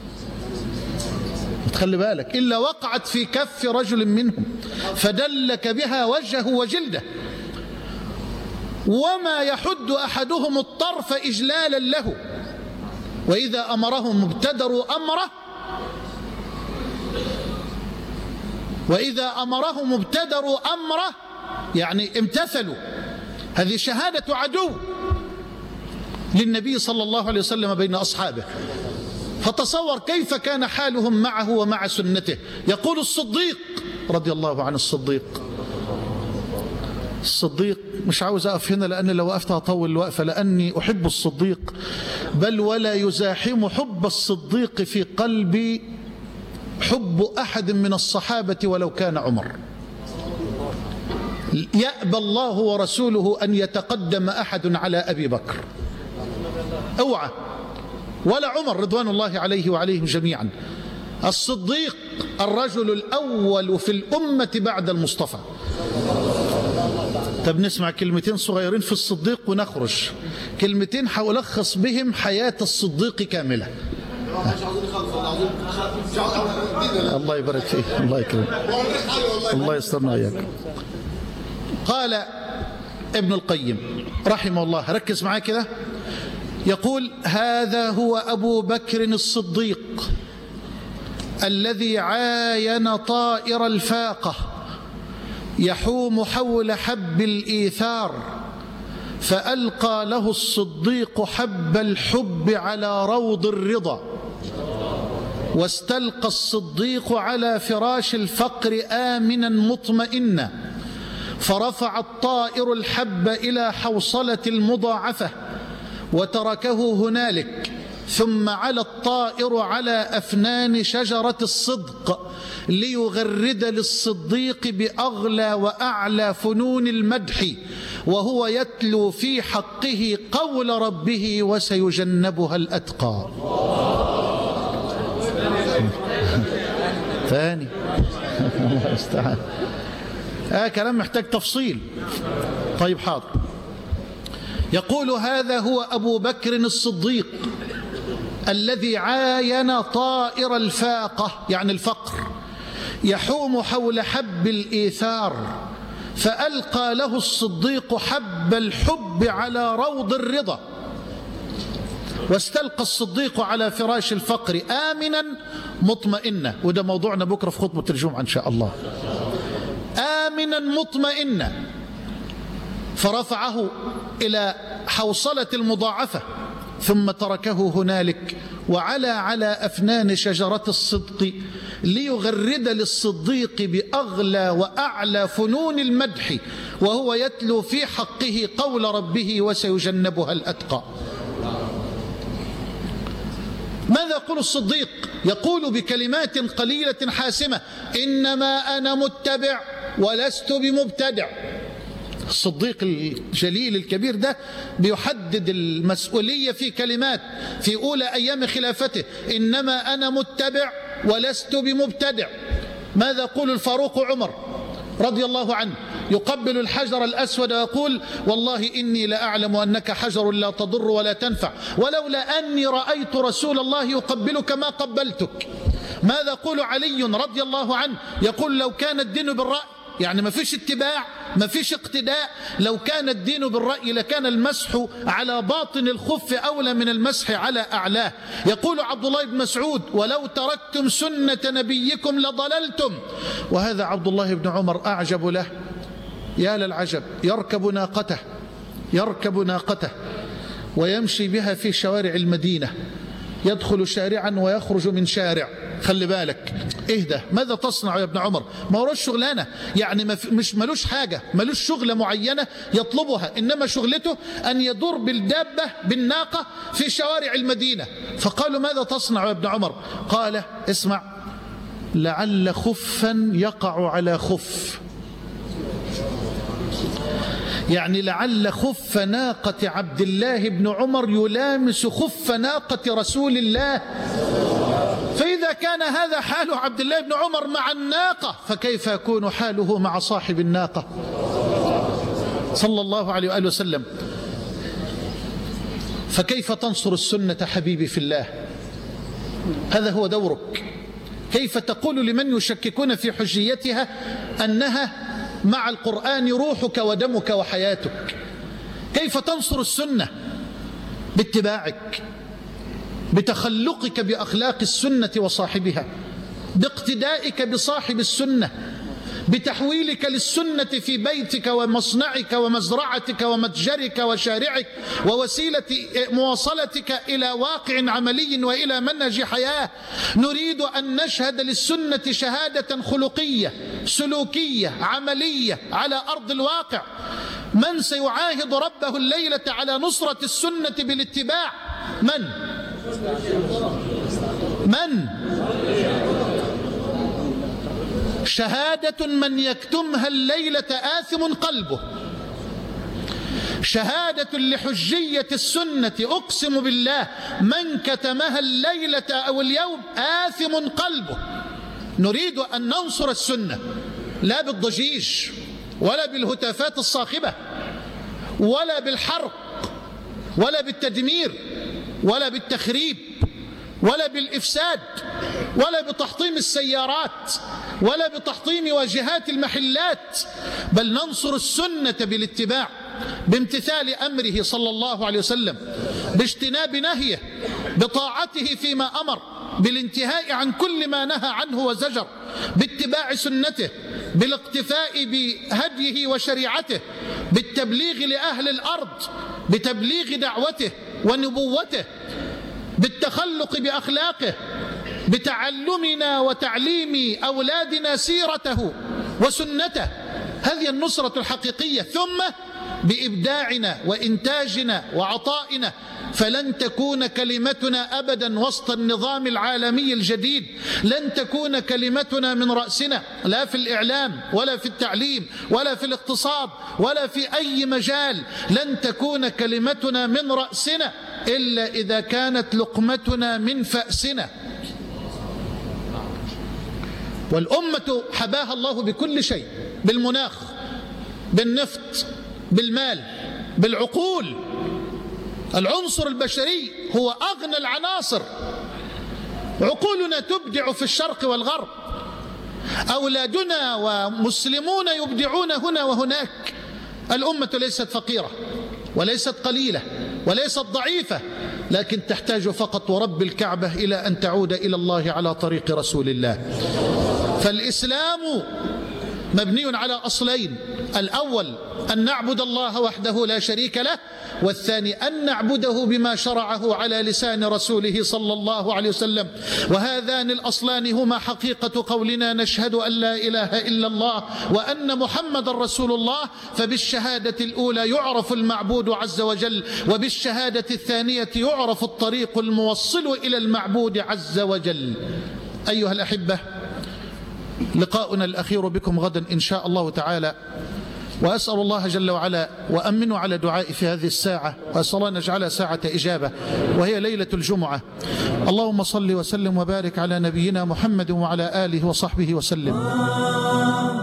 Speaker 1: خلي بالك، إلا وقعت في كف رجل منهم فدلك بها وجهه وجلده، وما يحد أحدهم الطرف إجلالا له، وإذا أمرهم ابتدروا أمره، وإذا أمرهم ابتدروا أمره يعني امتثلوا. هذه شهادة عدو للنبي صلى الله عليه وسلم بين أصحابه. فتصور كيف كان حالهم معه ومع سنته. يقول الصديق رضي الله عن الصديق، مش عاوز أقف هنا لأن لو وقفت هطول الوقفة، لأني أحب الصديق، بل ولا يزاحم حب الصديق في قلبي حب أحد من الصحابة ولو كان عمر. يأبى الله ورسوله أن يتقدم أحد على أبي بكر، اوعى، ولا عمر رضوان الله عليه وعليهم جميعا. الصديق الرجل الأول في الأمة بعد المصطفى. طب نسمع كلمتين صغيرين في الصديق ونخرج. كلمتين حألخص بهم حياة الصديق كاملة. الله يبارك فيك، الله يكرمك، الله يسترنا إياك. قال ابن القيم رحمه الله، ركز معايا كده، يقول هذا هو أبو بكر الصديق الذي عاين طائر الفاقة يحوم حول حب الإيثار فألقى له الصديق حب الحب على روض الرضا، واستلقى الصديق على فراش الفقر آمنا مطمئنا، فرفع الطائر الحب إلى حوصلة المضاعفة وتركه هنالك، ثم على الطائر على أفنان شجرة الصدق ليغرد للصديق بأغلى وأعلى فنون المدح، وهو يتلو في حقه قول ربه وسيجنبها الأتقى. ثاني الله استعان. كلام محتاج تفصيل. طيب حاضر. يقول هذا هو أبو بكر الصديق الذي عاين طائر الفاقة يعني الفقر يحوم حول حب الإيثار فألقى له الصديق حب الحب على روض الرضا، واستلقى الصديق على فراش الفقر آمنا مطمئنا، وده موضوعنا بكرة في خطبة الجمعة إن شاء الله. آمنا مطمئنا، فرفعه إلى حوصلة المضاعفة ثم تركه هنالك وعلى على أفنان شجرة الصدق ليغرد للصديق بأغلى وأعلى فنون المدح، وهو يتلو في حقه قول ربه وسيجنبها الأتقى. ماذا يقول الصديق؟ يقول بكلمات قليلة حاسمة: إنما أنا متبع ولست بمبتدع. الصديق الجليل الكبير ده بيحدد المسؤولية في كلمات في أولى أيام خلافته: إنما أنا متبع ولست بمبتدع. ماذا يقول الفاروق عمر رضي الله عنه؟ يقبل الحجر الأسود ويقول: والله إني لأعلم أنك حجر لا تضر ولا تنفع، ولولا أني رأيت رسول الله يقبلك ما قبلتك. ماذا يقول علي رضي الله عنه؟ يقول: لو كان الدين بالرأي، يعني ما فيش اتباع ما فيش اقتداء، لو كان الدين بالرأي لكان المسح على باطن الخف أولى من المسح على أعلاه. يقول عبد الله بن مسعود: ولو تركتم سنة نبيكم لضللتم. وهذا عبد الله بن عمر أعجب له، يا للعجب، يركب ناقته ويمشي بها في شوارع المدينة، يدخل شارعا ويخرج من شارع. خلي بالك، اهدى، ماذا تصنع يا ابن عمر؟ ما هوش شغلانة، يعني مش ملوش حاجة، ملوش شغلة معينة يطلبها، إنما شغلته أن يدور بالدابة بالناقة في شوارع المدينة. فقالوا: ماذا تصنع يا ابن عمر؟ قال: اسمع، لعل خفا يقع على خف، يعني لعل خف ناقة عبد الله بن عمر يلامس خف ناقة رسول الله. فإذا كان هذا حال عبد الله بن عمر مع الناقة، فكيف يكون حاله مع صاحب الناقة صلى الله عليه وآله وسلم؟ فكيف تنصر السنة حبيبي في الله؟ هذا هو دورك. كيف تقول لمن يشككون في حجيتها أنها مع القرآن روحك ودمك وحياتك؟ كيف تنصر السنة؟ باتباعك، بتخلقك بأخلاق السنة وصاحبها، باقتدائك بصاحب السنة، بتحويلك للسنة في بيتك ومصنعك ومزرعتك ومتجرك وشارعك، ووسيلة مواصلتك إلى واقع عملي وإلى منهج حياة. نريد أن نشهد للسنة شهادة خلقية سلوكية عملية على أرض الواقع. من سيعاهد ربه الليلة على نصرة السنة بالاتباع؟ من؟ شهادة من يكتمها الليلة آثم قلبه، شهادة لحجية السنة أقسم بالله من كتمها الليلة أو اليوم آثم قلبه. نريد أن ننصر السنة، لا بالضجيج ولا بالهتافات الصاخبة ولا بالحرق ولا بالتدمير ولا بالتخريب ولا بالإفساد ولا بتحطيم السيارات ولا بتحطيم واجهات المحلات، بل ننصر السنة بالاتباع، بامتثال أمره صلى الله عليه وسلم، باجتناب نهيه، بطاعته فيما أمر، بالانتهاء عن كل ما نهى عنه وزجر، باتباع سنته، بالاقتفاء بهديه وشريعته، بالتبليغ لأهل الأرض، بتبليغ دعوته ونبوته، بالتخلق بأخلاقه، بتعلمنا وتعليم أولادنا سيرته وسنته. هذه النصرة الحقيقية. ثم بإبداعنا وإنتاجنا وعطائنا، فلن تكون كلمتنا أبدا وسط النظام العالمي الجديد، لن تكون كلمتنا من رأسنا، لا في الإعلام ولا في التعليم ولا في الاقتصاد ولا في أي مجال، لن تكون كلمتنا من رأسنا إلا إذا كانت لقمتنا من فأسنا. والأمة حباها الله بكل شيء، بالمناخ، بالنفط، بالمال، بالعقول. العنصر البشري هو أغنى العناصر. عقولنا تبدع في الشرق والغرب، أولادنا ومسلمون يبدعون هنا وهناك. الأمة ليست فقيرة وليست قليلة وليست ضعيفة، لكن تحتاج فقط ورب الكعبة إلى أن تعود إلى الله على طريق رسول الله. فالإسلام مبني على أصلين: الأول أن نعبد الله وحده لا شريك له، والثاني أن نعبده بما شرعه على لسان رسوله صلى الله عليه وسلم. وهذان الأصلان هما حقيقة قولنا نشهد أن لا إله إلا الله وأن محمد رسول الله. فبالشهادة الأولى يعرف المعبود عز وجل، وبالشهادة الثانية يعرف الطريق الموصل إلى المعبود عز وجل. أيها الأحبة، لقاؤنا الأخير بكم غدا إن شاء الله تعالى، وأسأل الله جل وعلا وأمن على دعائي في هذه الساعة، وأسأل الله أن نجعلها ساعة إجابة وهي ليلة الجمعة. اللهم صل وسلم وبارك على نبينا محمد وعلى آله وصحبه وسلم.